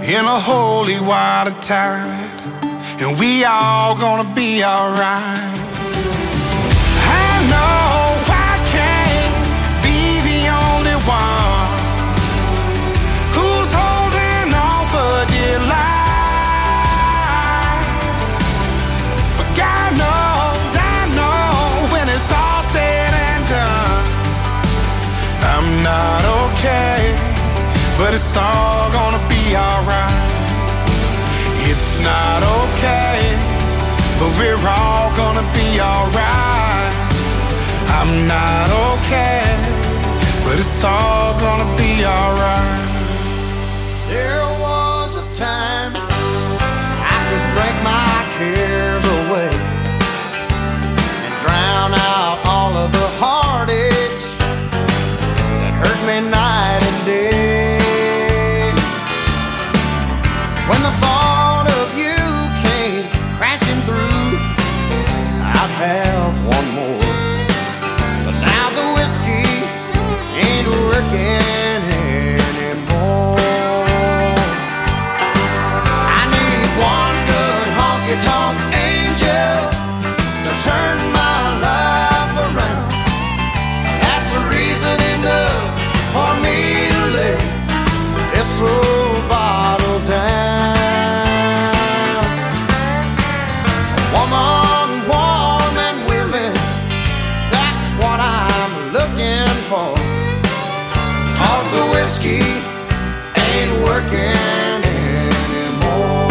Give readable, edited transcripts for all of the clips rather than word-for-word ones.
in a holy water tide, and we all gonna be alright. I know I can't be the only one who's holding on for dear life, but God knows, I know, when it's all said and done, I'm not okay, but it's all gonna be alright. It's not okay, but we're all gonna be alright. I'm not okay, but it's all gonna be alright. There was a time I could drink my cares away and drown out all of the heartaches that hurt me night and day. When the thought of you came crashing through, I'd have one more. But now the whiskey ain't working anymore. I need one good honky-tonk angel to turn my life around. That's a reason enough for me to lay this old bottle down. A woman warm and willing, that's what I'm looking for. 'Cause the whiskey ain't working anymore.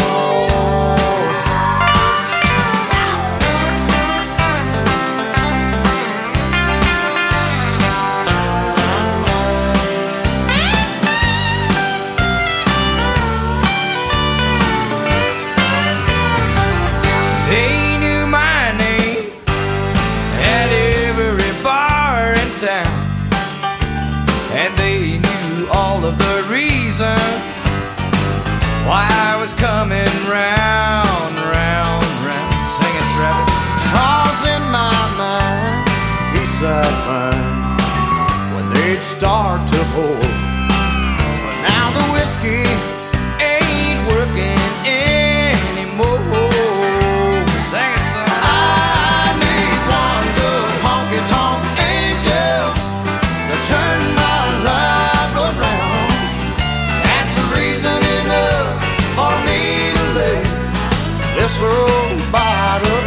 They knew my name at every bar in town, and they knew all of the reasons why I was coming round, round, round. Sing it, Travis. 'Cause in my mind, beside mine, when they'd start to pour, but now the whiskey ain't working anymore. Sing it, son. I need one good honky-tonk angel to turn my life around. That's a reason enough for me to lay this old bottle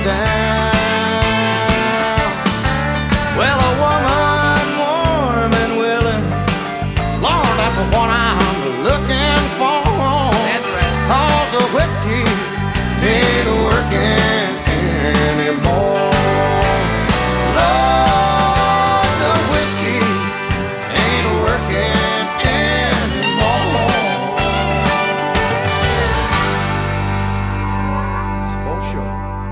down. Well, a woman warm and willing, Lord, that's what I'm looking for. That's right. 'Cause the whiskey ain't working anymore. Lord, the whiskey ain't working anymore. It's for sure.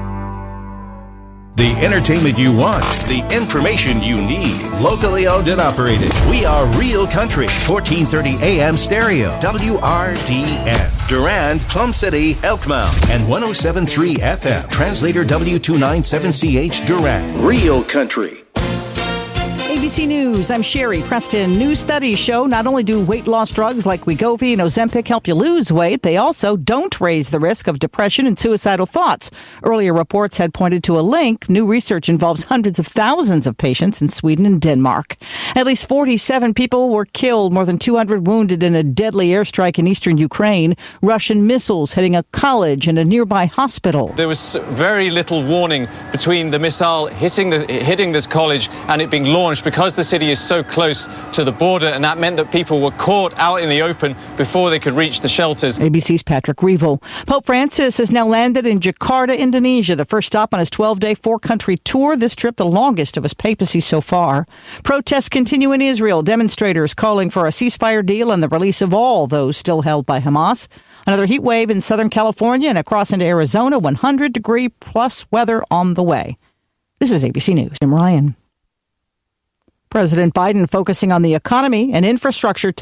The entertainment you want, the information you need. Locally owned and operated. We are Real Country, 1430 AM stereo, WRDN. Durand, Plum City, Elkmount, and 107.3 FM. Translator W297CH Durand. Real Country. ABC News, I'm Sherry Preston. New studies show not only do weight loss drugs like Wegovy and Ozempic help you lose weight, they also don't raise the risk of depression and suicidal thoughts. Earlier reports had pointed to a link. New research involves hundreds of thousands of patients in Sweden and Denmark. At least 47 people were killed, more than 200 wounded in a deadly airstrike in eastern Ukraine. Russian missiles hitting a college and a nearby hospital. There was very little warning between the missile hitting this college and it being launched, because the city is so close to the border, and that meant that people were caught out in the open before they could reach the shelters. ABC's Patrick Reevell. Pope Francis has now landed in Jakarta, Indonesia, the first stop on his 12-day four-country tour. This trip the longest of his papacy so far. Protests continue in Israel. Demonstrators calling for a ceasefire deal and the release of all those still held by Hamas. Another heat wave in Southern California and across into Arizona. 100-degree plus weather on the way. This is ABC News. I'm Ryan. President Biden focusing on the economy and infrastructure today.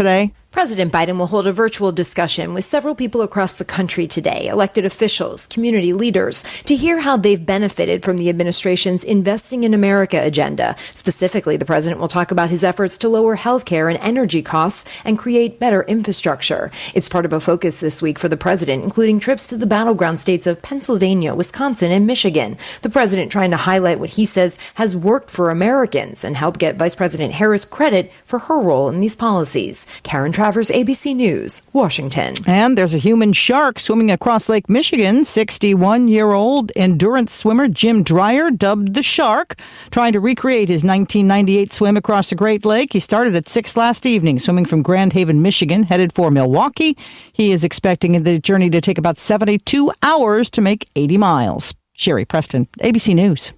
President Biden will hold a virtual discussion with several people across the country today, elected officials, community leaders, to hear how they've benefited from the administration's Investing in America agenda. Specifically, the president will talk about his efforts to lower health care and energy costs and create better infrastructure. It's part of a focus this week for the president, including trips to the battleground states of Pennsylvania, Wisconsin, and Michigan. The president trying to highlight what he says has worked for Americans and help get Vice President Harris credit for her role in these policies. Karen Travers, ABC News, Washington. And there's a human shark swimming across Lake Michigan. 61-year-old endurance swimmer Jim Dreyer, dubbed the Shark, trying to recreate his 1998 swim across the Great Lake. He started at 6 last evening, swimming from Grand Haven, Michigan, headed for Milwaukee. He is expecting the journey to take about 72 hours to make 80 miles. Sherry Preston, ABC News.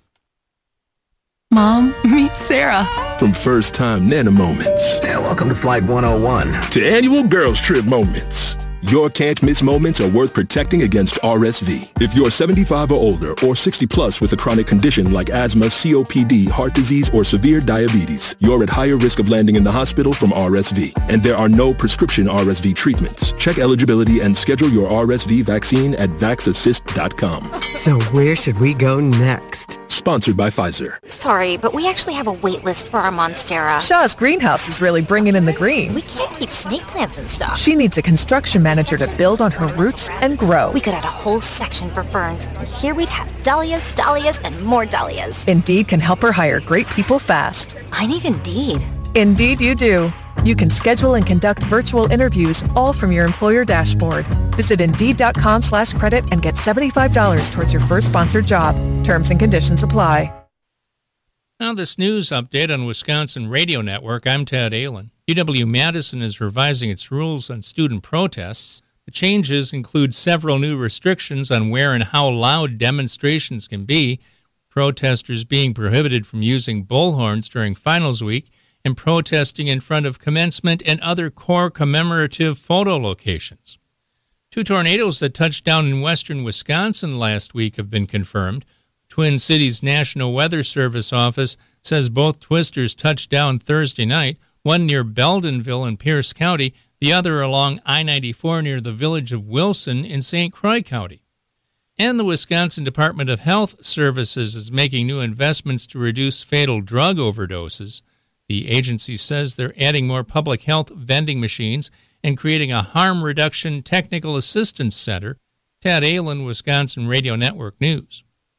Mom, meet Sarah. From first-time Nana moments. Yeah, welcome to Flight 101. To annual girls trip moments. Your can't-miss moments are worth protecting against RSV. If you're 75 or older or 60 plus with a chronic condition like asthma, COPD, heart disease, or severe diabetes, you're at higher risk of landing in the hospital from RSV. And there are no prescription RSV treatments. Check eligibility and schedule your RSV vaccine at vaxassist.com. So where should we go next? Sponsored by Pfizer. Sorry, but we actually have a wait list for our Monstera. Shaw's greenhouse is really bringing in the green. We can't keep snake plants in stock. She needs a construction manager to build on her roots and grow. We could add a whole section for ferns. And here we'd have dahlias, dahlias, and more dahlias. Indeed can help her hire great people fast. I need Indeed. Indeed you do. You can schedule and conduct virtual interviews all from your employer dashboard. Visit Indeed.com/credit and get $75 towards your first sponsored job. Terms and conditions apply. Now this news update on Wisconsin Radio Network. I'm Ted Allen. UW-Madison is revising its rules on student protests. The changes include several new restrictions on where and how loud demonstrations can be, protesters being prohibited from using bullhorns during finals week, and protesting in front of commencement and other core commemorative photo locations. 2 tornadoes that touched down in western Wisconsin last week have been confirmed. Twin Cities National Weather Service office says both twisters touched down Thursday night, one near Beldenville in Pierce County, the other along I-94 near the village of Wilson in St. Croix County. And the Wisconsin Department of Health Services is making new investments to reduce fatal drug overdoses. The agency says they're adding more public health vending machines and creating a harm reduction technical assistance center. Ted Allen, Wisconsin Radio Network News.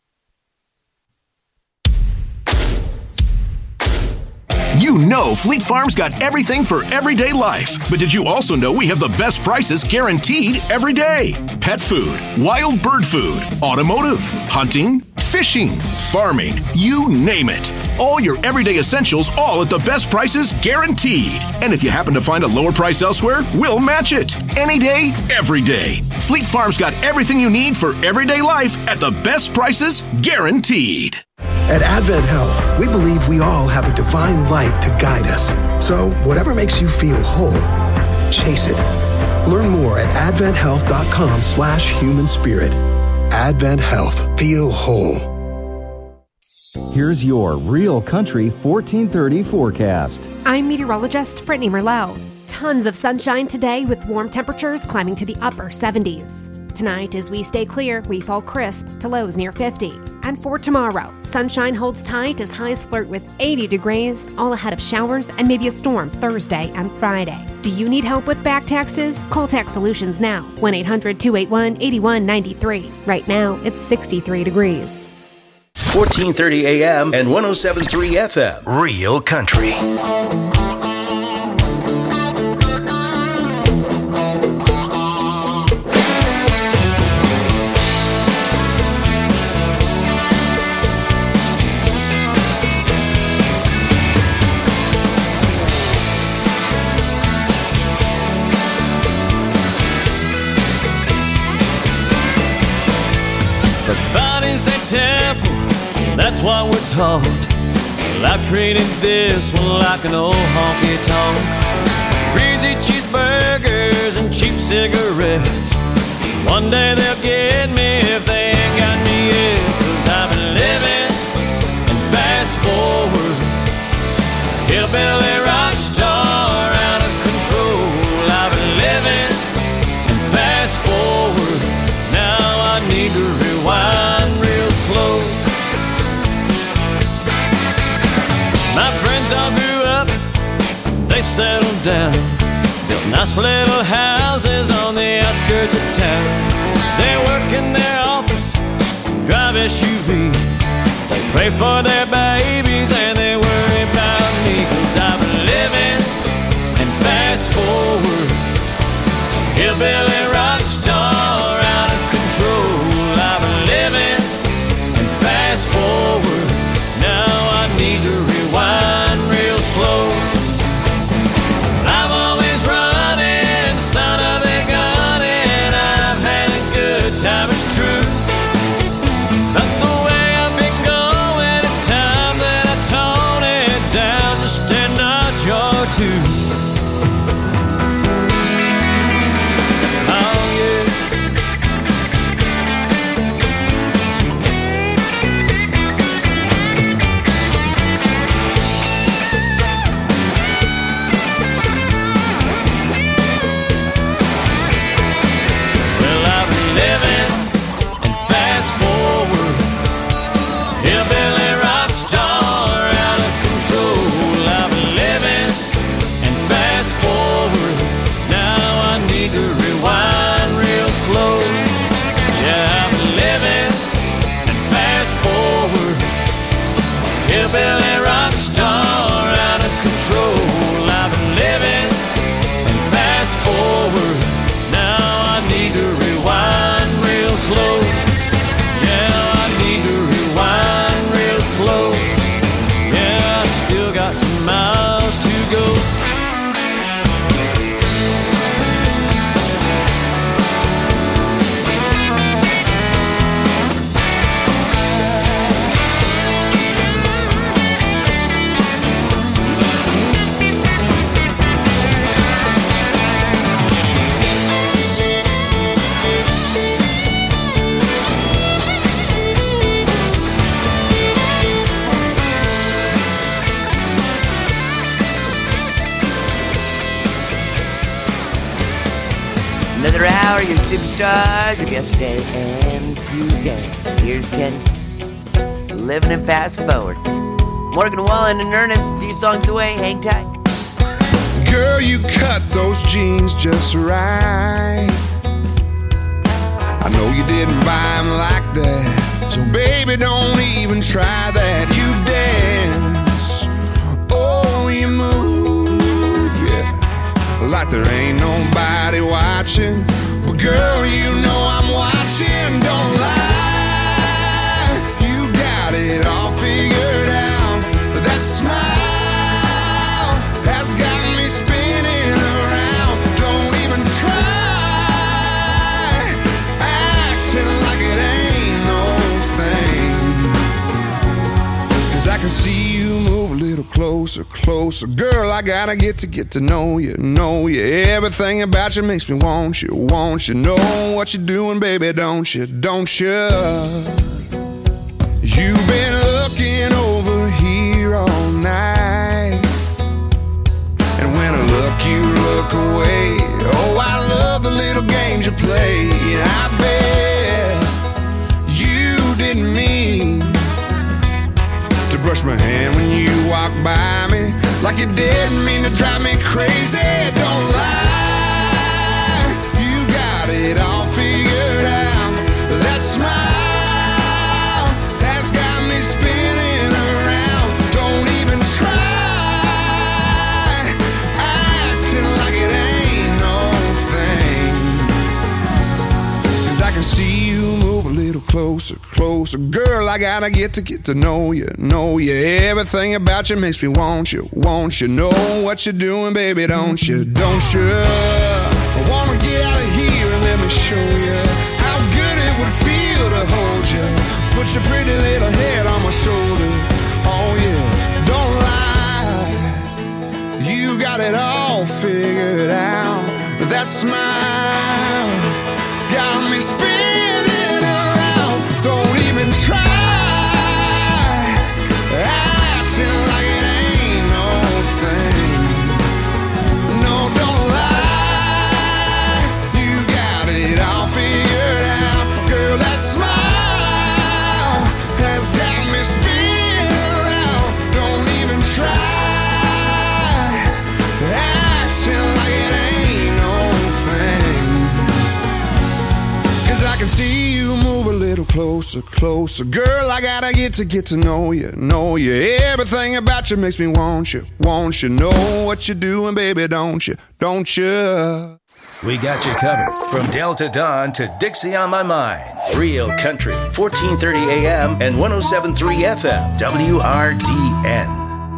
You know Fleet Farm's got everything for everyday life. But did you also know we have the best prices guaranteed every day? Pet food, wild bird food, automotive, hunting, fishing, farming, you name it. All your everyday essentials, all at the best prices guaranteed. And if you happen to find a lower price elsewhere, we'll match it. Any day, every day. Fleet Farm's got everything you need for everyday life at the best prices guaranteed. At Advent Health, we believe we all have a divine light to guide us. So whatever makes you feel whole, chase it. Learn more at adventhealth.com/human spirit. Advent Health. Feel whole. Here's your Real Country 1430 forecast. I'm meteorologist Brittany Merlot. Tons of sunshine today with warm temperatures climbing to the upper 70s. Tonight, as we stay clear, we fall crisp to lows near 50. And for tomorrow, sunshine holds tight as highs flirt with 80 degrees, all ahead of showers and maybe a storm Thursday and Friday. Do you need help with back taxes? Call Tax Solutions now. 1-800-281-8193. Right now, it's 63 degrees. 1430 AM and 107.3 FM. Real Country. Body's a temple, that's what we're taught. Well, I've traded this one like an old honky-tonk. Greasy cheeseburgers and cheap cigarettes. One day they'll get me if they ain't got me yet. 'Cause I've been living and fast forward. Hillbilly rock star out of control. settled down, built nice little houses on the outskirts of town. They work in their office, drive SUVs. They pray for their babies and they worry about me. 'Cause I've been living and fast forward, hillbilly rock star out of control. I've been living and fast forward, now I need to rewind real slow. I'm always running, son of a gun, and I've had a good time, it's true. But the way I've been going, it's time that I tone it down just a notch or two. Hillbilly rock star out of control. I've been living and fast forward, now I need to rewind real slow. Yeah, I need to rewind real slow. Yeah, I still got some miles to go. Another hour, your superstars of yesterday and today. Here's Ken, living and fast forward. Morgan Wallen and Ernest, a few songs away, hang tight. Girl, you cut those jeans just right. I know you didn't buy them like that, so baby, don't even try that. You dance, oh, you move, yeah, like there ain't nobody watching. But girl, you know I'm watching, don't lie. You got it all figured out. That smile has got me spinning around. Don't even try acting like it ain't no thing. 'Cause I can see you move a little closer, closer. Girl, I gotta get to know you, know you. Everything about you makes me want you, want you. Know what you're doing, baby, don't you, don't you? You've been looking over here all night, and when I look, you look away. Oh, I love the little games you play. I bet you didn't mean to brush my hand when you walk by me, like you didn't mean to drive me crazy. Don't lie, you got it all figured out. That smile has got me spinning around. Don't even try acting like it ain't no thing. 'Cause I can see you move a little closer, closer. Girl, I gotta get to know you, know you. Everything about you makes me want you, want you. Know what you're doing, baby, don't you, don't you? I wanna get out of here and let me show you how good it would feel to hold you. Put your pretty little head on my shoulder. Oh yeah, don't lie, you got it all figured out. That smile got me spinning around. Don't even try acting like it ain't no thing. No, don't lie, you got it all figured out. Girl, that smile has got me spinning around. Don't even try can see you move a little closer, closer. Girl, I gotta get to know you, know you. Everything about you makes me want you, want you. Know what you're doing, baby, don't you, don't you? We got you covered from Delta Dawn to Dixie on My Mind. Real Country, 1430 AM and 107.3 FM, WRDN.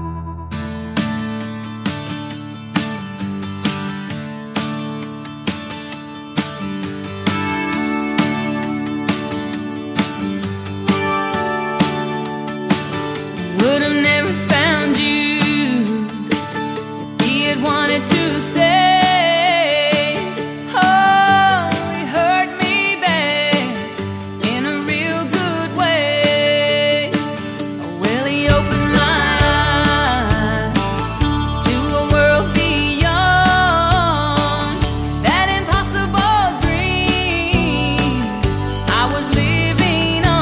Would have never found you if he had wanted to stay. Oh, he hurt me bad in a real good way. Well, he opened my eyes to a world beyond that impossible dream I was living on.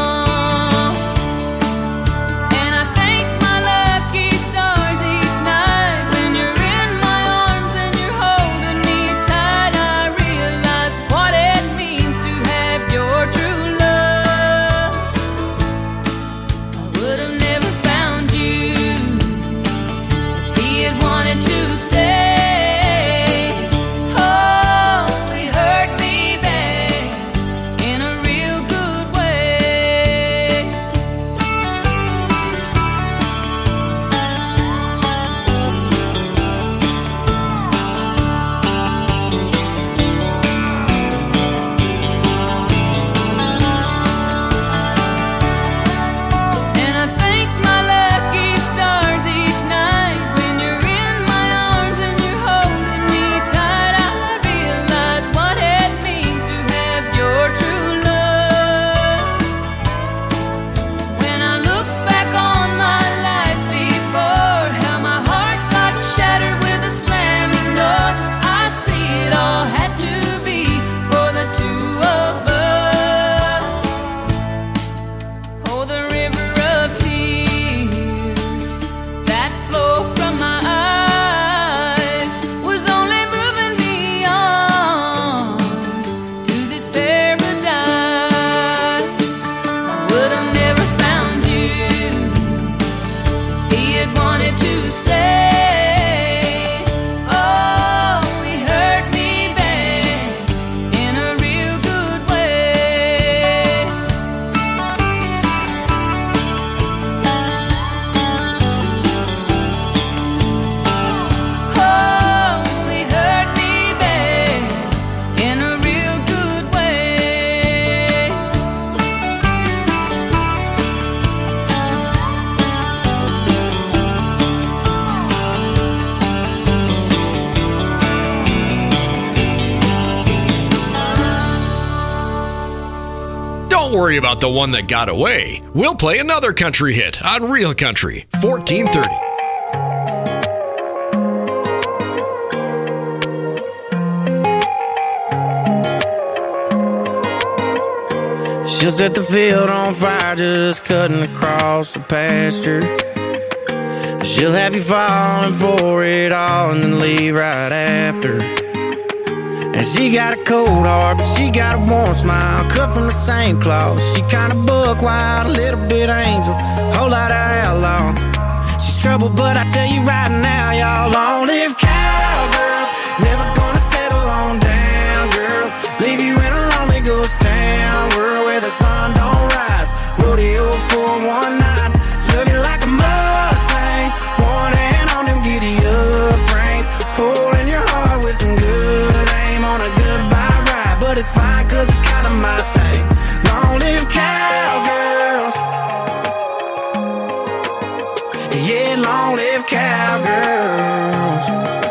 Don't worry about the one that got away. We'll play another country hit on Real Country, 1430. She'll set the field on fire just cutting across the pasture. She'll have you falling for it all and then leave right after. And she got a cold heart, but she got a warm smile, cut from the same cloth. She kinda buck wild, a little bit angel, whole lot of outlaw. She's trouble, but I tell you right now, y'all, long-lived cowgirls, never gonna settle on down, girls. Leave you in a lonely ghost town, world where the sun don't rise. Rodeo for one night, love you like a Mustang, one hand on them giddy-up reins, holding your heart with some good aim on a goodbye ride. But it's fine, cause it's kinda my thing. Long-lived cowgirls, yeah, long-lived cowgirls.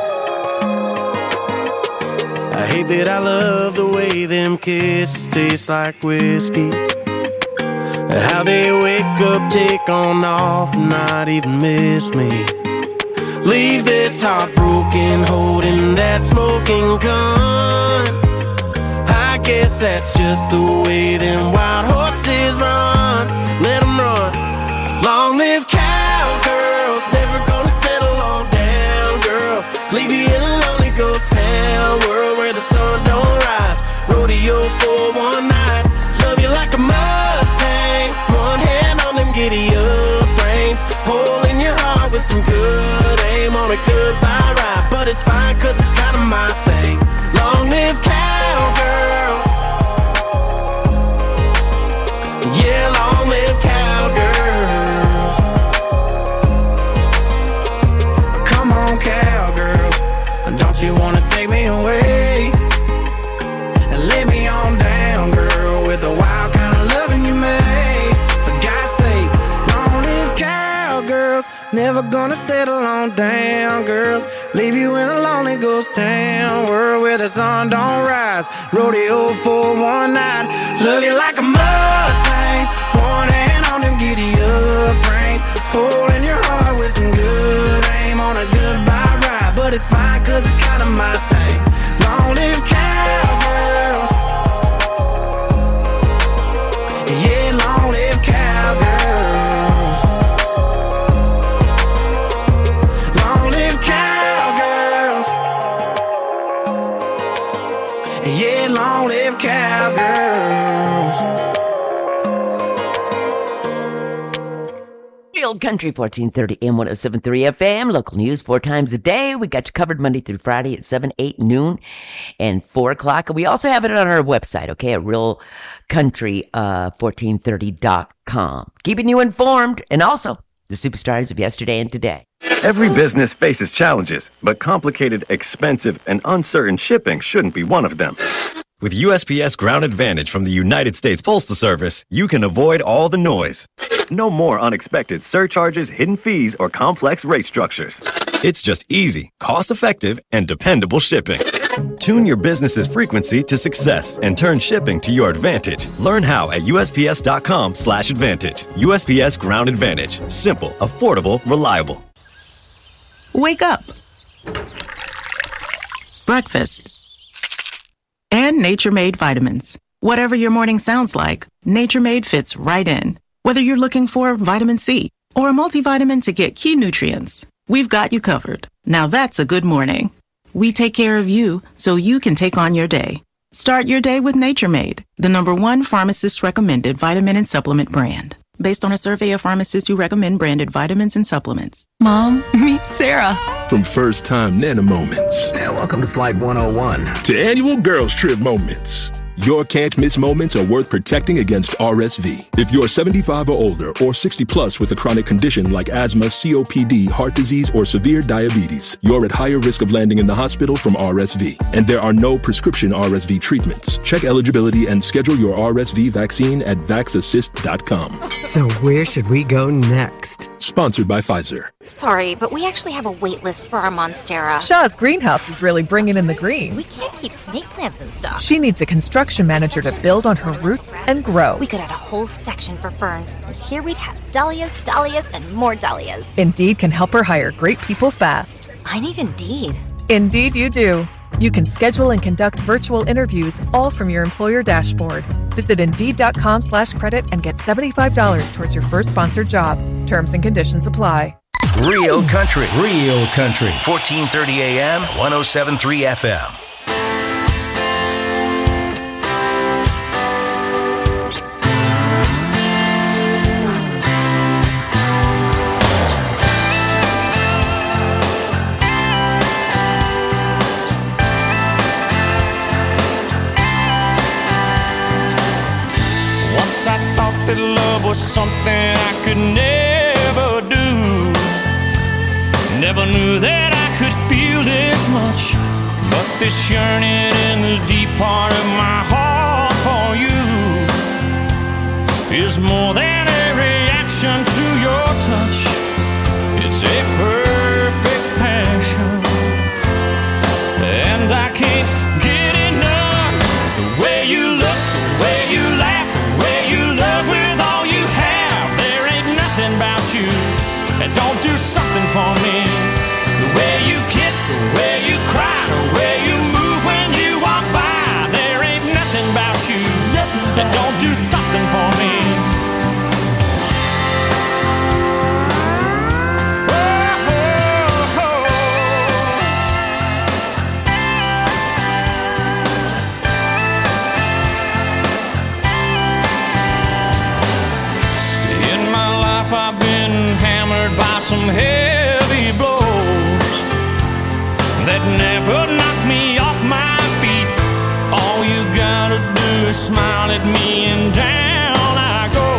I hate that I love the way them kisses taste like whiskey, how they wake up, take on off, and not even miss me. Leave this heart broken, holding that smoking gun. I guess that's just the way them wild horses run. Let them run. Long-lived cowgirls, never gonna settle on down, girls. Leave you in a lonely ghost town, world where the sun don't rise. Rodeo rodeo for one night. Love you like a Mustang. One hand on them giddy up reins. Hole in your heart with some good aim on a goodbye ride. But it's fine cause it's kinda my thing. Long live cowgirls. Yeah, long live cowgirls. Come on, cowgirls. Don't you wanna take me away and lay me on down, girl, with the wild kind of loving you made. For God's sake, long live cowgirls. Never gonna settle on down, girls. Leave you in a lonely ghost town, world where the sun don't rise. Rodeo for one night. Love you like a Mustang. One hand on them giddy up reins. Hole in your heart with some good aim on a goodbye ride. But it's fine cause it's kinda my thing. Long live cowgirls. Yeah, long live cowgirls. Long live cowgirls. Yeah, long live cowgirls. Real Country 1430 AM 107.3 FM. Local news 4 times a day. We got you covered Monday through Friday at 7, 8, noon, and 4 o'clock. And we also have it on our website, okay, at realcountry1430.com. Keeping you informed, and also the superstars of yesterday and today. Every business faces challenges, but complicated, expensive, and uncertain shipping shouldn't be one of them. With USPS Ground Advantage from the United States Postal Service, you can avoid all the noise. No more unexpected surcharges, hidden fees, or complex rate structures. It's just easy, cost-effective, and dependable shipping. Tune your business's frequency to success and turn shipping to your advantage. Learn how at USPS.com/advantage. USPS Ground Advantage. Simple, affordable, reliable. Wake up. Breakfast. And Nature Made vitamins. Whatever your morning sounds like, Nature Made fits right in. Whether you're looking for vitamin C or a multivitamin to get key nutrients, we've got you covered. Now that's a good morning. We take care of you so you can take on your day. Start your day with Nature Made, the #1 pharmacist-recommended vitamin and supplement brand. Based on a survey of pharmacists who recommend branded vitamins and supplements. Mom, meet Sarah. From first-time Nana moments. Welcome to Flight 101. To annual girls trip moments. Your can't-miss moments are worth protecting against RSV. If you're 75 or older or 60 plus with a chronic condition like asthma, COPD, heart disease, or severe diabetes, you're at higher risk of landing in the hospital from RSV. And there are no prescription RSV treatments. Check eligibility and schedule your RSV vaccine at vaxassist.com. So where should we go next? Sponsored by Pfizer. Sorry, but we actually have a wait list for our Monstera. Shaw's greenhouse is really bringing in the green. We can't keep snake plants in stock. She needs a construction manager to build on her roots and grow. We could add a whole section for ferns, and here we'd have dahlias, dahlias, and more dahlias. Indeed can help her hire great people fast. I need Indeed. Indeed you do. You can schedule and conduct virtual interviews all from your employer dashboard. Visit Indeed.com/credit and get $75 towards your first sponsored job. Terms and conditions apply. Real Country. 1430 AM, 107.3 FM. I thought that love was something I could never do. Never knew that I could feel this much. But this yearning in the deep part of my heart for you is more than a reaction to your touch. It's a perfect passion, and I can't get enough. The way you look, the way you laugh, with all you have, there ain't nothing about you that don't do something for me. The way you kiss, the way you cry, the way you move when you walk by, there ain't nothing about you that don't do something for me. some heavy blows that never knocked me off my feet. All you gotta do is smile at me and down I go.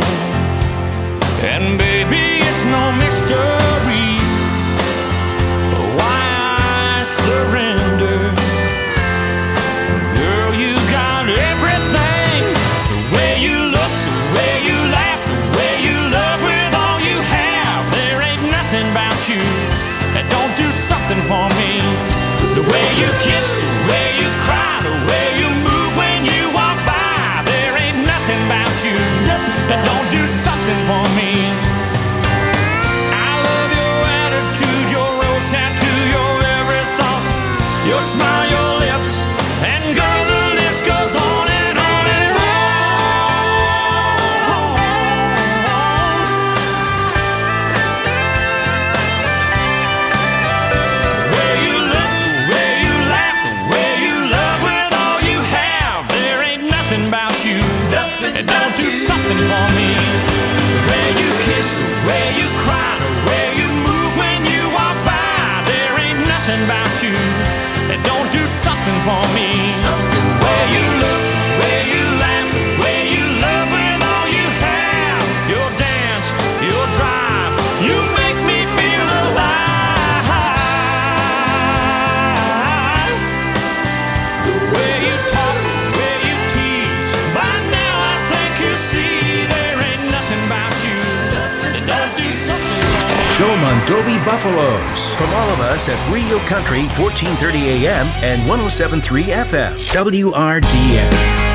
And baby, it's no mystery why I surrender. Girl, you got everything. The way you look, the way you laugh, the way you love with all you have. There ain't nothing about you that don't do something for me. The way you kiss, the way you cry, the way you move when you walk by. There ain't nothing about you that don't do something for me. I love your attitude, your rose tattoo, your every thought, your smile, your lips, and girl, the list goes on and on and on. The way you look, the way you laugh, the way you love with all you have. There ain't nothing about you that don't do something for me. The way you kiss, the way you cry, the way you move when you walk by. There ain't nothing about you that don't do something for me. The way you look, the way you laugh, the way you love with all you have. Your dance, your drive, you make me feel alive. The way you talk, the way you tease, by now I think you see there ain't nothing about you that don't do something for me. Joe Mondovi Buffaloes. From all of us at Rio Country, 1430 AM and 107.3 FM. WRDN.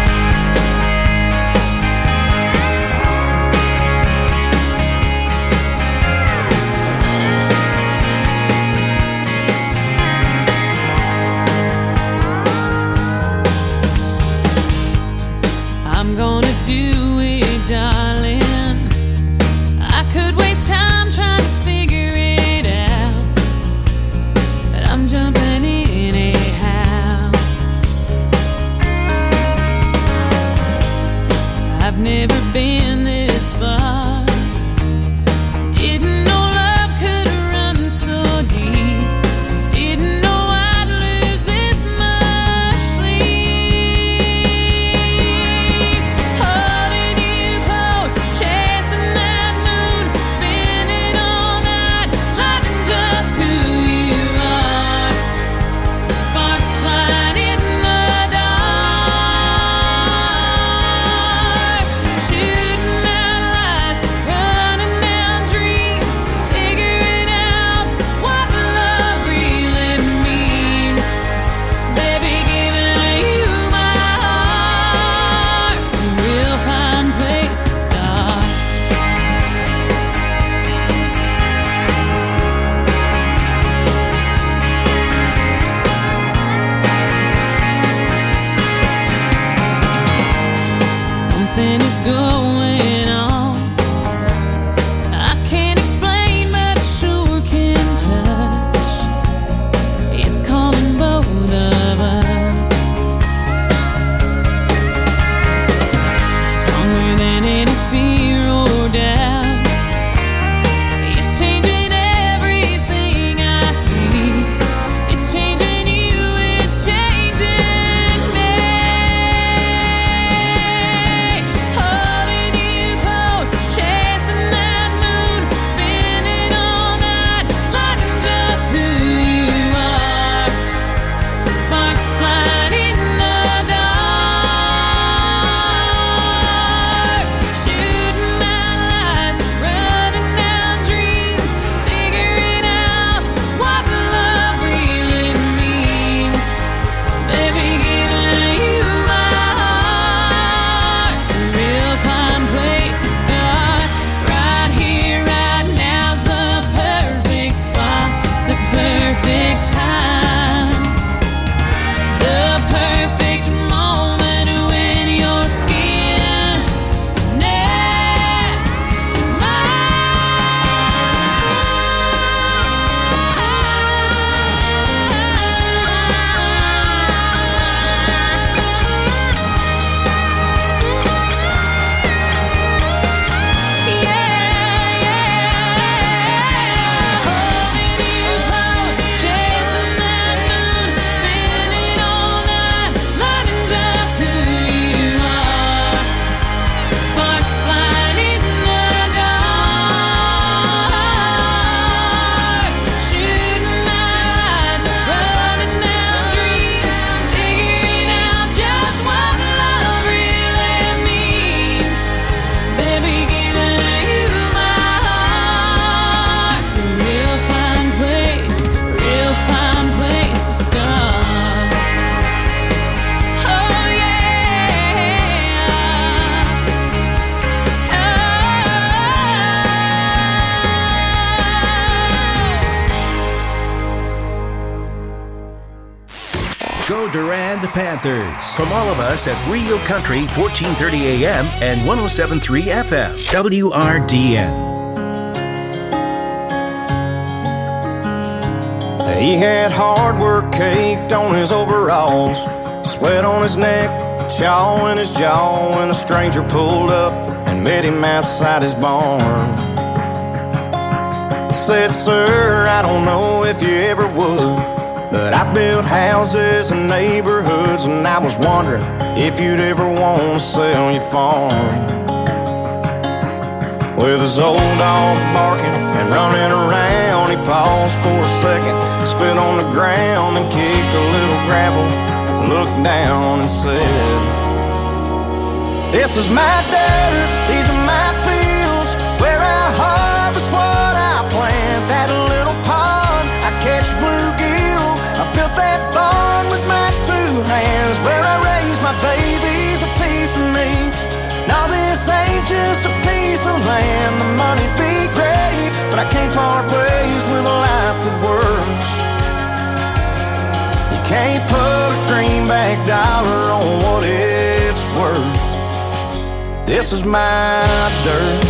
I'm gonna do it, darling. I could waste time trying to figure it out, but I'm jumping in anyhow. I've never been this far. Didn't know love could run so deep. Didn't know I'd lose this much sleep. Holding you close, chasing that moon, spinning all night, loving just who you are. Sparks flying in the dark, shooting out lights, running down dreams, figuring out what love really means. Baby, giving you my heart, it's a real fine place to start. Something is going on. I can't explain, but I sure can touch. It's calling both of us. Stronger than any fear or doubt. It's changing everything I see. It's changing you, it's changing me. Holding you and the Panthers. From all of us at Real Country, 1430 AM and 107.3 FM, WRDN. He had hard work caked on his overalls, sweat on his neck, chaw in his jaw, when a stranger pulled up and met him outside his barn. Said, "Sir, I don't know if you ever would, but I built houses and neighborhoods, and I was wondering if you'd ever want to sell your farm." With his old dog barking and running around, he paused for a second, spit on the ground and kicked a little gravel, looked down and said, "This is my dirt, these are my fields, where I harvest what I plant. That little pond, I catch bluegill, I built that barn with my two hands, where I raise my babies, a piece of me. Now this ain't just a piece of land, the money'd be great, but I can't part ways with a life that works. You can't put a greenback dollar on what it's worth. This is my dirt."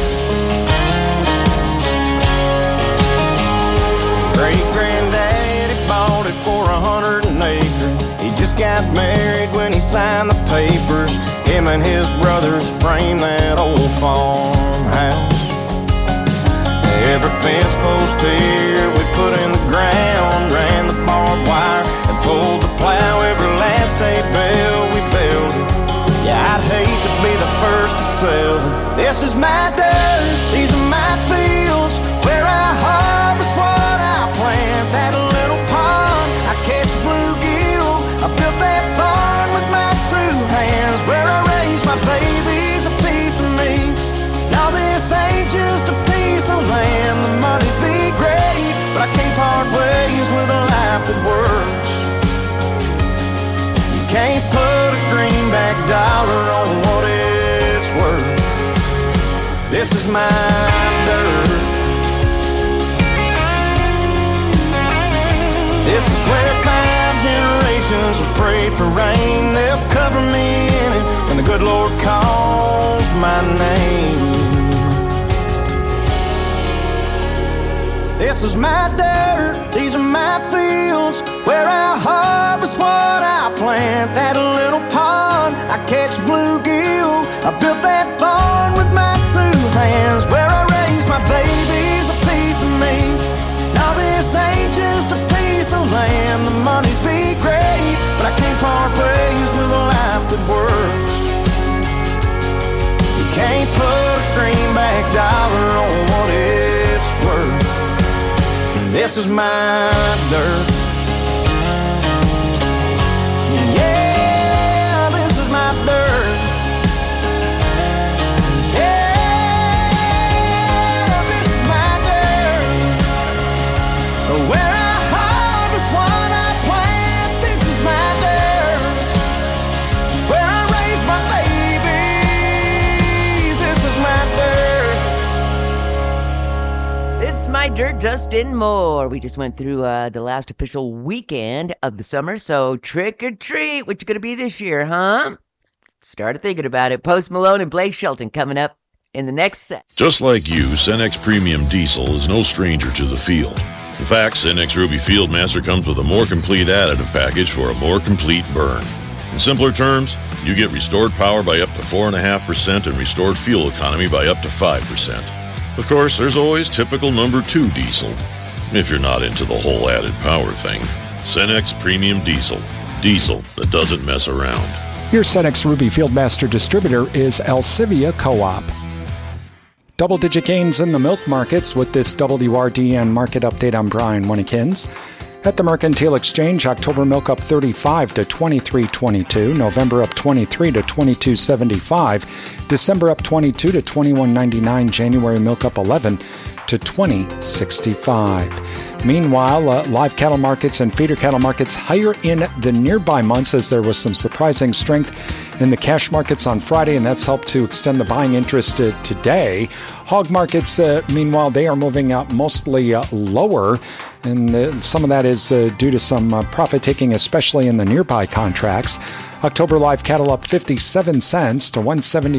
Great-granddaddy bought it for 100 an acre. He just got married when he signed the papers. Him and his brothers framed that old farmhouse. Every fence post here we put in the ground, ran the barbed wire and pulled the plow. Every last hay bale we built it. Yeah, I'd hate to be the first to sell it. This is my dirt, these are my fields, where I harvest what I plant. That little pond, I catch bluegill, I built that barn with my two hands, where I raise my babies, a piece of me. Now this ain't just a piece of land, the money'd be great, but I can't part ways with a life that works. You can't put a greenback dollar on what it's worth. This is my dirt. This is where 5 generations have prayed for rain. They'll cover me in it when the good Lord calls my name. This is my dirt, these are my fields, where I harvest what I plant. That little pond, I catch bluegill, I built that barn with my two hands, where I raise my babies, a piece of me. Now this ain't just a piece of land, the money'd be great, but I can't part ways with a life that works. You can't put a greenback dollar on what it's worth. This is my dirt. Yeah, this is my dirt. Yeah, this is my dirt. Where I harvest what I plant. This is my dirt. Where I raise my babies. This is my dirt. This is my dirt, Dustin Moore. We just went through the last official weekend of the summer, so trick or treat. What you gonna be this year, huh? Started thinking about it. Post Malone and Blake Shelton coming up in the next set. Just like you, Cenex Premium Diesel is no stranger to the field. In fact, Cenex Ruby Fieldmaster comes with a more complete additive package for a more complete burn. In simpler terms, you get restored power by up to 4.5% and restored fuel economy by up to 5%. Of course, there's always typical number 2 diesel, if you're not into the whole added power thing. Cenex Premium Diesel. Diesel that doesn't mess around. Your Cenex Ruby Fieldmaster distributor is Alcivia Co-op. Double-digit gains in the milk markets with this WRDN market update. I'm Brian Winnekins. At the Mercantile Exchange, October milk up 35 to 23.22, November up 23 to 22.75, December up 22 to 21.99, January milk up 11 to 20.65. Meanwhile, live cattle markets and feeder cattle markets higher in the nearby months as there was some surprising strength in the cash markets on Friday, and that's helped to extend the buying interest today. Hog markets, meanwhile, they are moving up mostly lower, and some of that is due to some profit taking, especially in the nearby contracts. October live cattle up 57 cents to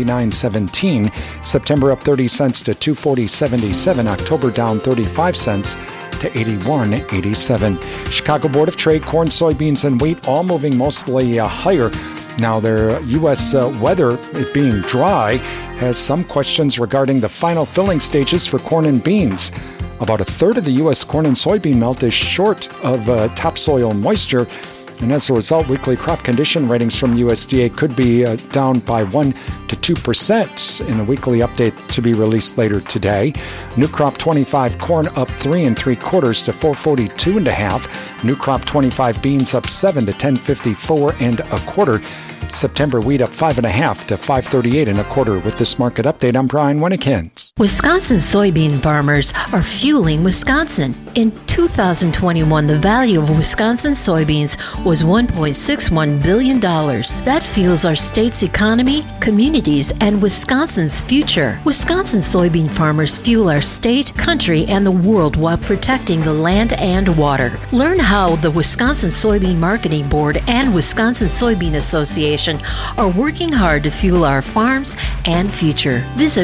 179.17. September up 30 cents to 240.77. October down 35 cents to 81.87. Chicago Board of Trade, corn, soybeans, and wheat all moving mostly higher. Now, their U.S. weather, it being dry, has some questions regarding the final filling stages for corn and beans. About a third of the U.S. corn and soybean melt is short of topsoil moisture, and as a result, weekly crop condition ratings from USDA could be down by 1 to 2% in the weekly update to be released later today. New crop 25 corn up 3 3/4 to 442.5. New crop 25 beans up 7 to 1054 1/4. September wheat up 5.5 to 538 1/4. With this market update, I'm Brian Winnekins. Wisconsin soybean farmers are fueling Wisconsin. In 2021, the value of Wisconsin soybeans was $1.61 billion. That fuels our state's economy, communities, and Wisconsin's future. Wisconsin soybean farmers fuel our state, country, and the world while protecting the land and water. Learn how the Wisconsin Soybean Marketing Board and Wisconsin Soybean Association are working hard to fuel our farms and future. Visit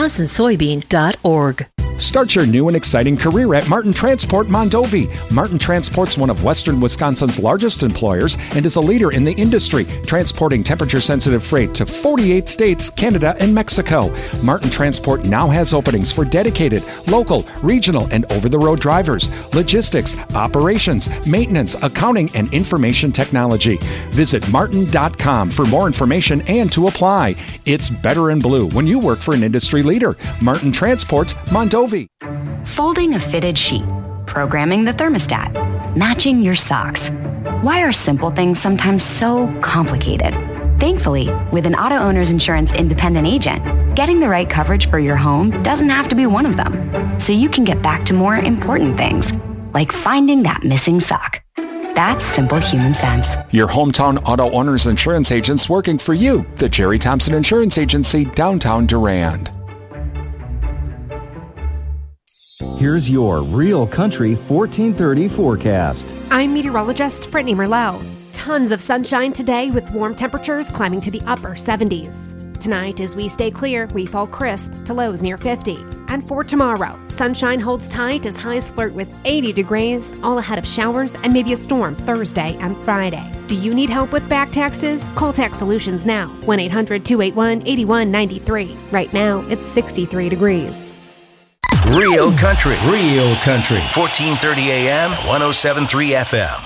wisconsinsoybean.org. Start your new and exciting career at Martin Transport Mondovi. Martin Transport's one of Western Wisconsin's largest employers and is a leader in the industry, transporting temperature-sensitive freight to 48 states, Canada, and Mexico. Martin Transport now has openings for dedicated, local, regional, and over-the-road drivers, logistics, operations, maintenance, accounting, and information technology. Visit martin.com for more information and to apply. It's better in blue when you work for an industry leader. Martin Transport Mondovi. Folding a fitted sheet, programming the thermostat, matching your socks. Why are simple things sometimes so complicated? Thankfully, with an Auto Owners Insurance independent agent, getting the right coverage for your home doesn't have to be one of them. So you can get back to more important things, like finding that missing sock. That's simple human sense. Your hometown Auto Owners Insurance agents working for you. The Jerry Thompson Insurance Agency, downtown Durand. Here's your Real Country 1430 forecast. I'm meteorologist Brittany Merlot. Tons of sunshine today with warm temperatures climbing to the upper 70s. Tonight, as we stay clear, we fall crisp to lows near 50. And for tomorrow, sunshine holds tight as highs flirt with 80 degrees, all ahead of showers and maybe a storm Thursday and Friday. Do you need help with back taxes? Call Tax Solutions now. 1-800-281-8193. Right now, it's 63 degrees. Real Country. 1430 AM, 107.3 FM.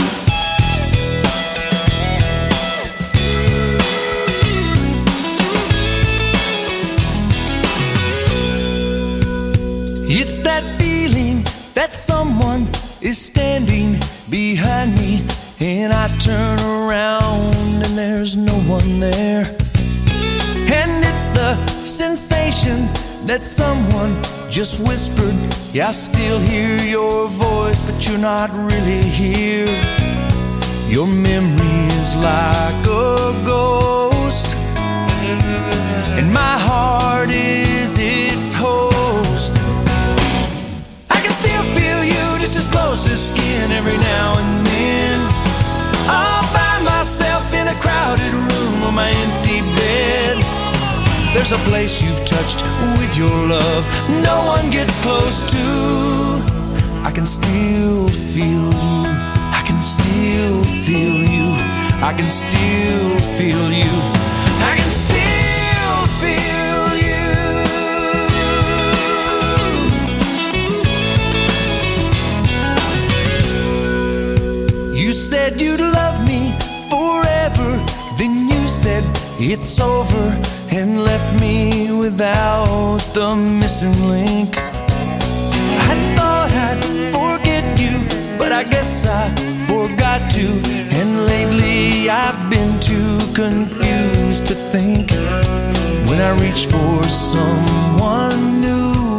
It's that feeling that someone is standing behind me, and I turn around and there's no one there. And it's the sensation that someone just whispered, yeah, I still hear your voice, but you're not really here. Your memory is like a ghost, and my heart is its host. I can still feel you just as close as skin every now and then. I'll find myself in a crowded room on my empty bed. There's a place you've touched with your love no one gets close to. I can still feel you. I can still feel you. I can still feel you. I can still feel you. You said you'd love me forever. Then you said it's over and left me without the missing link. I thought I'd forget you, but I guess I forgot to. And lately I've been too confused to think. When I reach for someone new,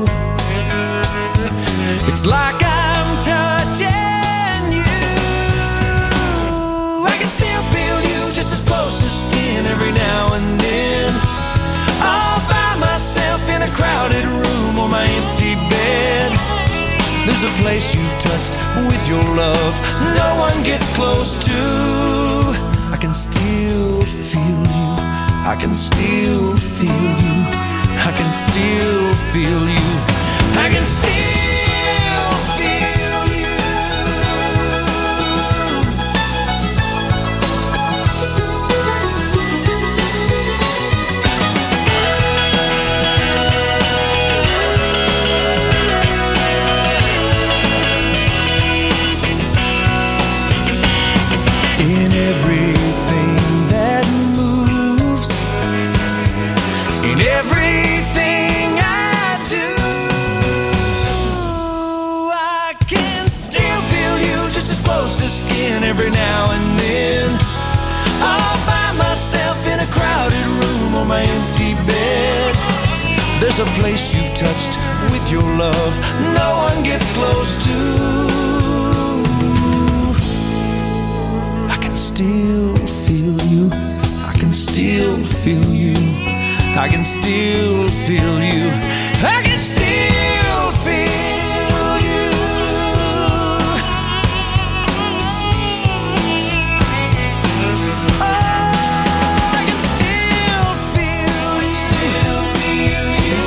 it's like I'm touching you. I can still feel you just as close as skin every now There's a place you've touched with your love no one gets close to. I can still feel you. I can still feel you. I can still feel you. I can still feel you. In everything that moves, in everything I do, I can still feel you just as close as skin every now and then. All by myself in a crowded room on my empty bed. There's a place you've touched with your love no one gets close to. I can still feel you. I can still feel you. I can still feel you. I can still feel you. Oh, I can still feel you.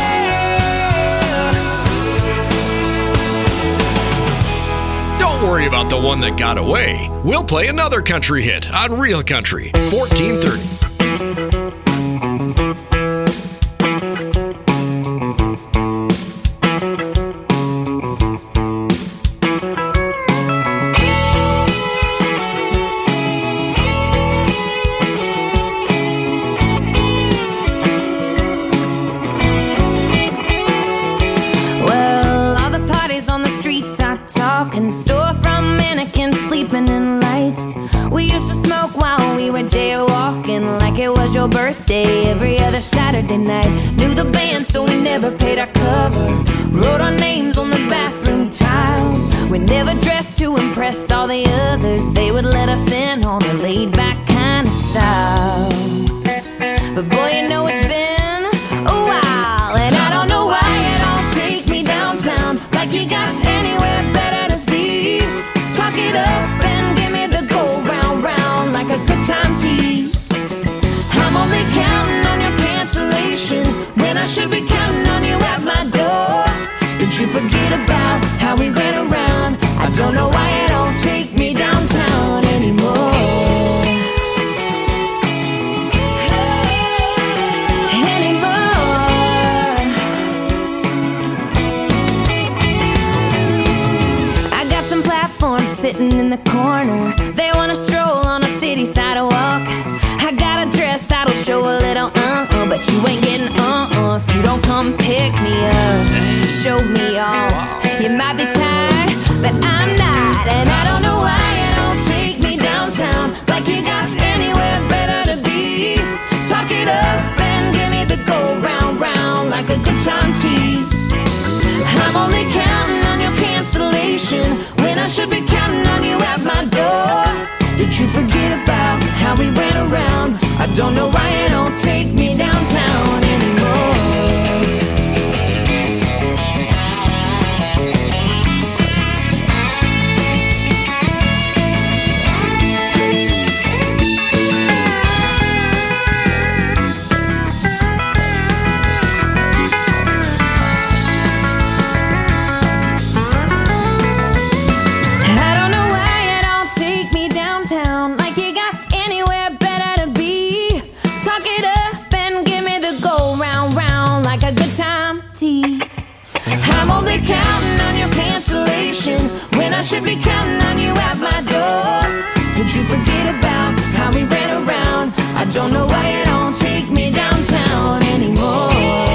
Yeah. Don't worry about the one that got away. We'll play another country hit on Real Country 1430. Well, all the parties on the streets are talking, storefront mannequins sleeping in lights. We used to smoke while we were jaywalking, like it was your birthday every other Saturday night. Knew the band, so we never paid our cover. Wrote our names on the bathroom tiles. We never dressed to impress all the others. They would let us in on a laid-back kind of style. But boy, you know it's been a while, and I don't know why you don't take me downtown, like you got anywhere better to be. Talk it up and give me the go round, round, like a good time tease. I'm only counting on your cancellation when I should be counting on you at my door. Did you forget about how we ran around? I don't know why you don't take me downtown anymore. Sitting in the corner, they wanna stroll on a city sidewalk. I got a dress that'll show a little but you ain't getting if you don't come pick me up, show me off. You might be tired, but I'm not, and I don't know why you don't take me downtown, like you got anywhere better to be. Talk it up and give me the go round, round, like a good time tease. I'm only counting on your cancellation when I should be counting on you at my door. Did you forget about how we ran around? I don't know why you don't take me downtown anymore. I'm only counting on your cancellation when I should be counting on you at my door. Did you forget about how we ran around? I don't know why you don't take me downtown anymore.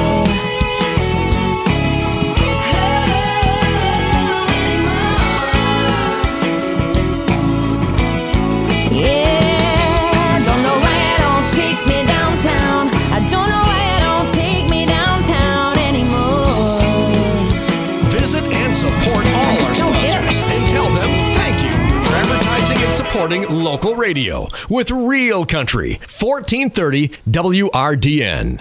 Yeah, don't know why you don't take me downtown. I don't know why you don't take me downtown anymore. Visit and support all our sponsors and tell them thank you for advertising and supporting local radio with Real Country 1430 WRDN.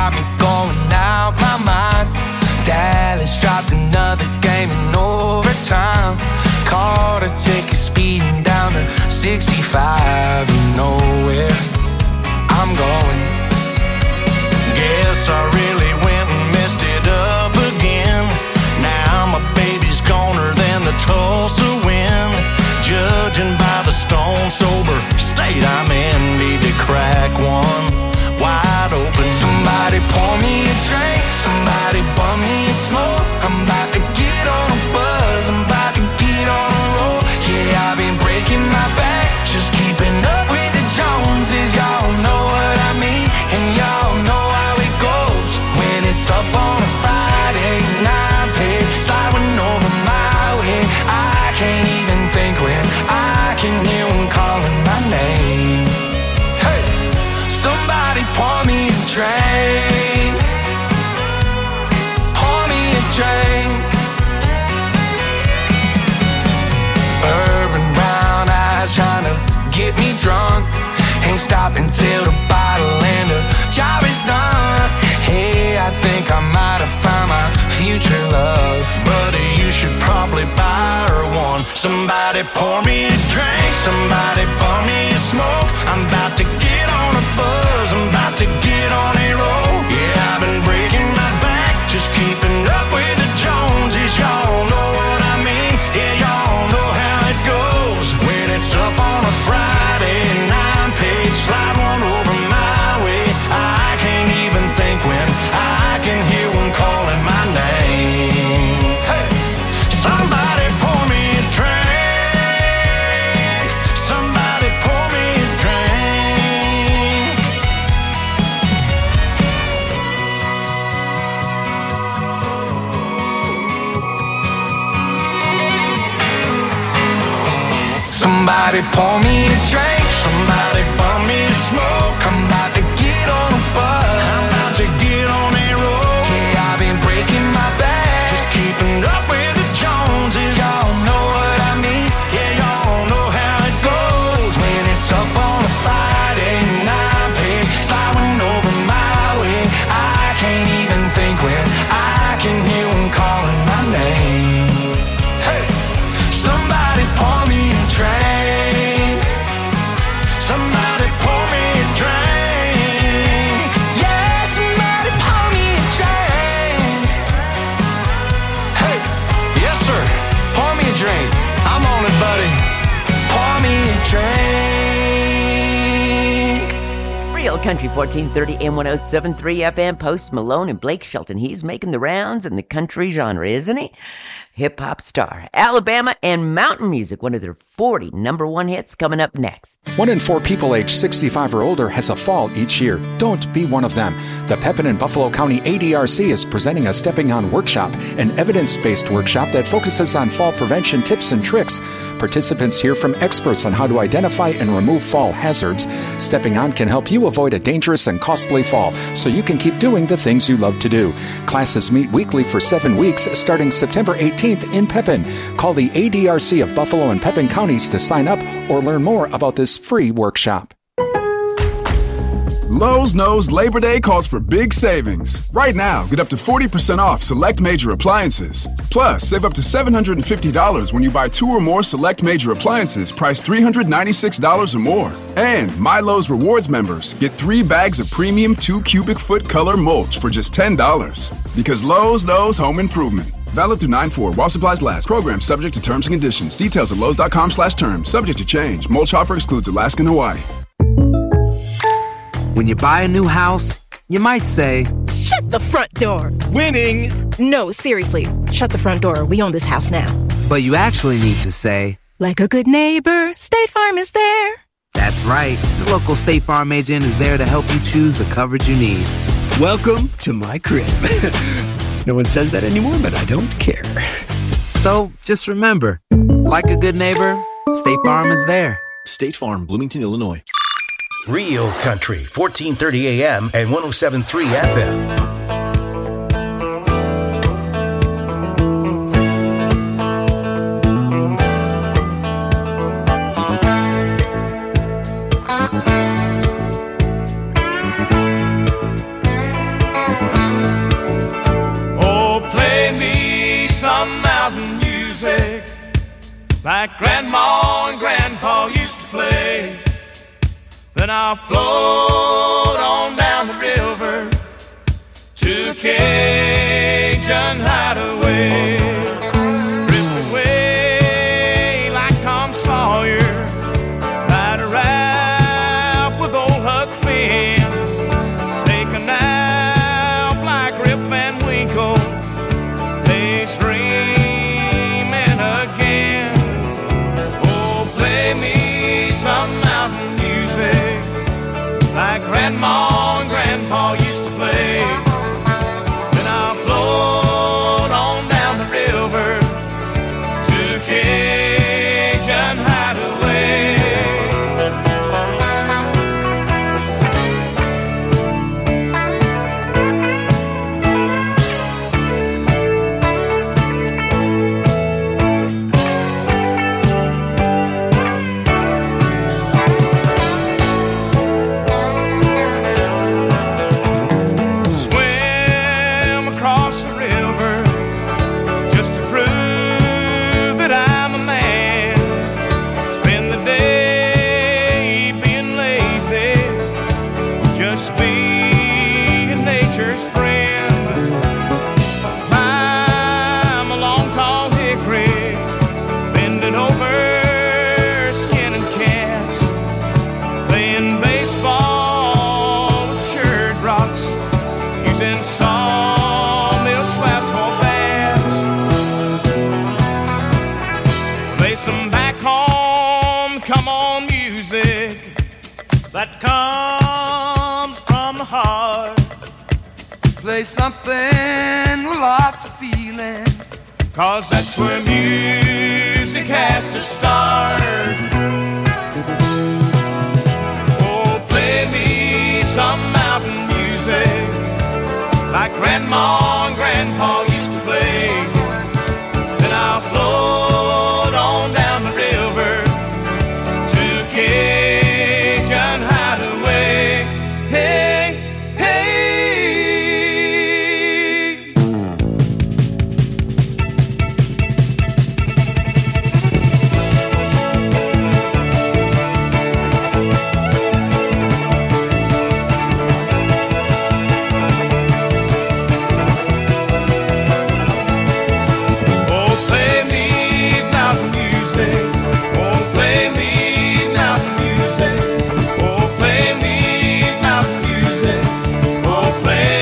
got me going out my mind. Dallas dropped another game in overtime. Caught a ticket speeding down to 65. You know where I'm going. Guess I really went and messed it up again. Now my baby's goner than the Tulsa wind. Judging by the stone sober state I'm in, need to crack one wide open. Somebody pour me a drink, somebody bum me a smoke. I'm about to get on a buzz, I'm about to get on a roll. Yeah, I've been breaking my back, just keeping up with the Joneses. Y'all know what I mean, and y'all know how it goes. When it's up on a Friday night, pay sliding over my way. I can't even think when I can hear them calling my name. Hey, somebody pour me a drink, pour me a drink. Urban brown eyes trying to get me drunk. Ain't stopping till the bottle and the job is done. Hey, I think I might have found my future love. Buddy, you should probably buy her one. Somebody pour me a drink, somebody pour me a smoke. I'm about to get on a buzz, I'm about to get on a roll. Yeah, I've been breaking my back, just keeping up with the Joneses. Y'all know what I mean, yeah, y'all know how it goes. When it's up on a Friday night, page slide one over my way. I can't even think when I can hear one calling my name. Hey, somebody pour me a drink, somebody pour me a drink. Somebody pour me a drink, somebody bum me a smoke. I'm about to get on a buzz, I'm about to get on a roll. Yeah, I've been breaking my back, just keeping up with the Joneses. Y'all know what I mean, yeah, y'all know how it goes. When it's up on a Friday night, pay sliding over my way. I can't even think when I can hear them calling my name. Hey, somebody pour me a drink, somebody pour me a drink. Yeah, somebody pour me a drink. Hey, yes sir, pour me a drink. I'm on it, buddy. Pour me a drink. Real Country 1430 and 107.3 FM. Post Malone and Blake Shelton. He's making the rounds in the country genre, isn't he? Hip-hop star. Alabama and mountain music, one of their 40 number one hits coming up next. 1 in 4 people aged 65 or older has a fall each year. Don't be one of them. The Pepin and Buffalo County ADRC is presenting a Stepping On workshop, an evidence-based workshop that focuses on fall prevention tips and tricks. Participants hear from experts on how to identify and remove fall hazards. Stepping On can help you avoid a dangerous and costly fall so you can keep doing the things you love to do. Classes meet weekly for 7 weeks starting September 18th in Pepin. Call the ADRC of Buffalo and Pepin Counties to sign up or learn more about this free workshop. Lowe's knows Labor Day calls for big savings. Right now, get up to 40% off select major appliances. Plus, save up to $750 when you buy 2 or more select major appliances priced $396 or more. And My Lowe's Rewards members get 3 bags of premium 2 cubic foot color mulch for just $10. Because Lowe's knows home improvement. Valid through 9/4 while supplies last. Program subject to terms and conditions. Details at Lowe's.com/terms. Subject to change. Mulch offer excludes Alaska and Hawaii. When you buy a new house, you might say, "Shut the front door." Winning! No, seriously. Shut the front door. We own this house now. But you actually need to say, "Like a good neighbor, State Farm is there." That's right. The local State Farm agent is there to help you choose the coverage you need. Welcome to my crib. No one says that anymore, but I don't care. So just remember, like a good neighbor, State Farm is there. State Farm, Bloomington, Illinois. Real Country, 1430 AM and 107.3 FM. music like Grandma and Grandpa used to play. Then I'll float on down the river to Cajun Hideaway. Drift away like Tom Sawyer, ride a raft with old Huck Finn, take a nap like Rip Van Winkle, daydreaming again. Oh, play me some mountain music like Grandma and Grandpa used to play. Then I'll float on down the river to Cajun Hideaway. Swim across the river just to prove that I'm a man. Spend the day being lazy, just being nature's friend. Climb a long tall hickory, bending over, skinning cats, playing baseball with shirt rocks, using sawmill swabs for bats. Play some back home, come on music that comes from the heart. Play something with lots of feeling, 'cause that's where music has to start. Oh, play me some mountain music like Grandma and Grandpa used to play. Then I'll float on down the river to Cajun Hideaway. Hey, hey. Oh, play me mountain music. Oh, play me mountain music. Oh, play me mountain music. Oh, play.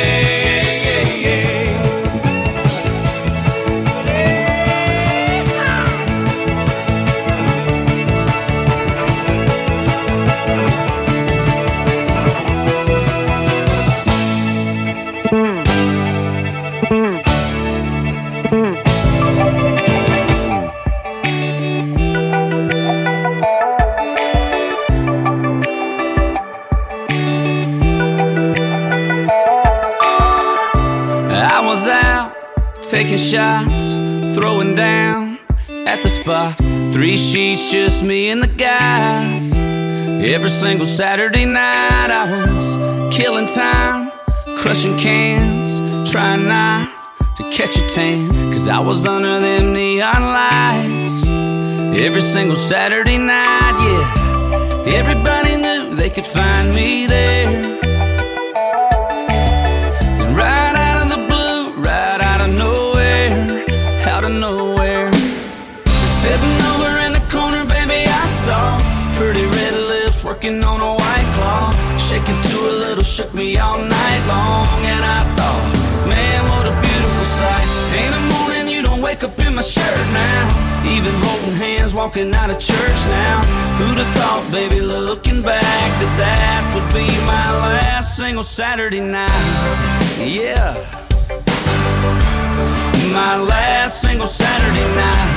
I was out taking shots, throwing down at the spot. 3 sheets, just me and the guys. Every single Saturday night I was killing time, crushing cans, trying not to catch a tan, 'cause I was under them neon lights. Every single Saturday night, yeah. Everybody knew they could find me there. And right out of the blue, right out of nowhere, out of nowhere, sitting over in the corner, baby, I saw pretty red lips working on a white claw, shaking to a little, shook me all night long. And I thought, man, what a beautiful sight. In the morning you don't wake up in my shirt now, even holding hands walking out of church now. Who'd have thought, baby, looking back, that that would be my last single Saturday night. Yeah, my last single Saturday night.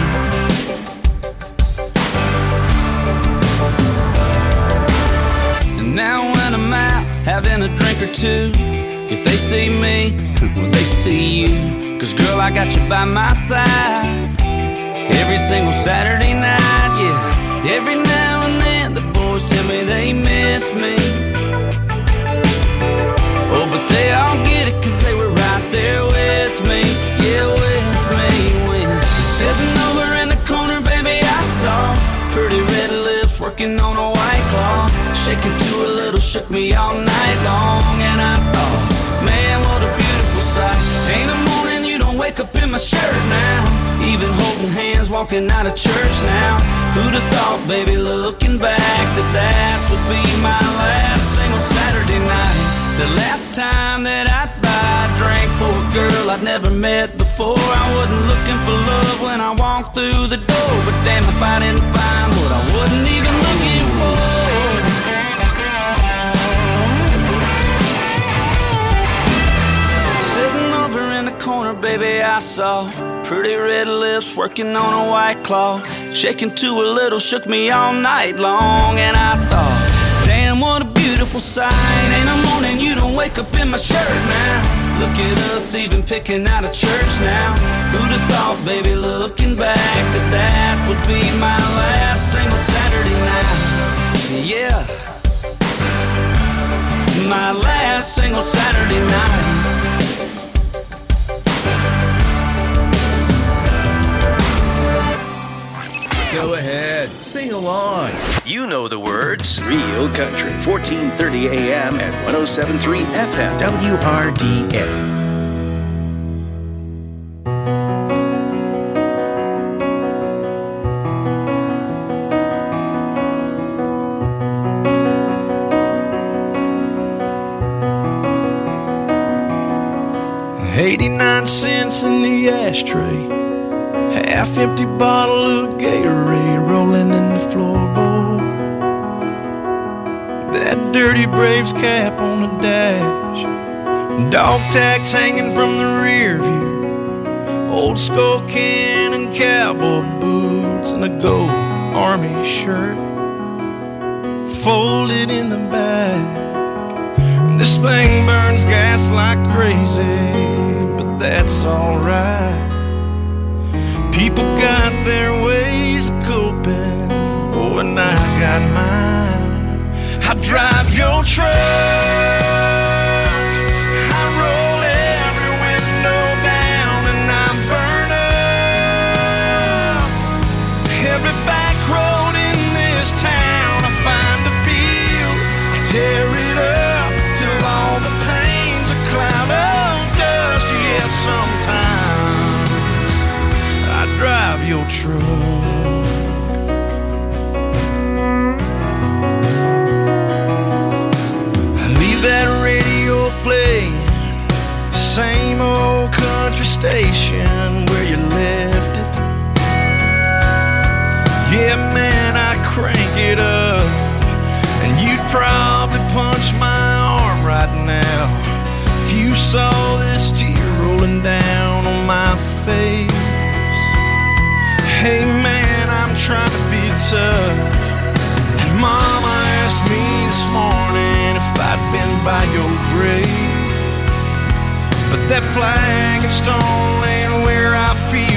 And now when I'm out having a drink or two, if they see me, well, they see you. 'Cause girl, I got you by my side every single Saturday night, yeah. Every now and then the boys tell me they miss me. Oh, but they all get it 'cause they were right there with me. Yeah, with me when sitting over shaking to a little, shook me all night long. And I thought, man, what a beautiful sight. Ain't a morning you don't wake up in my shirt now. Even holding hands, walking out of church now. Who'd have thought, baby, looking back, that would be my last single Saturday night. The last time that I drank for a girl I'd never met before. I wasn't looking for love when I walked through the door, but damn if I didn't find what I wasn't even looking for. Sitting over in the corner, baby, I saw pretty red lips working on a White Claw. Shaking to a little, shook me all night long. And I thought, damn, what a beautiful sight. Ain't a morning you don't wake up in my shirt now. Look at us even picking out a church now. Who'd have thought, baby, looking back, that would be my last single Saturday night. Yeah, my last single Saturday night. Go ahead, sing along. You know the words. Real Country, 1430 AM at 107.3 FM, WRDN. $0.89 in the ashtray. Half-empty bottle of Gatorade rolling in the floorboard. That dirty Braves cap on the dash. Dog tags hanging from the rear view. Old skull can and cowboy boots and a gold army shirt folded in the back. This thing burns gas like crazy, but that's alright. People got their ways of coping, oh, and I got mine. I drive your truck, I roll every window down, and I burn up every back road in this town. I find a field, I tear it up till all the pain's a cloud of dust. Yeah, sometimes drive your truck. Leave that radio playing, same old country station where you left it. Yeah, man, I crank it up, and you'd probably punch my arm right now if you saw this tear rolling down on my face. Hey man, I'm trying to be tough. And Mama asked me this morning if I'd been by your grave, but that flag and stone ain't where I feel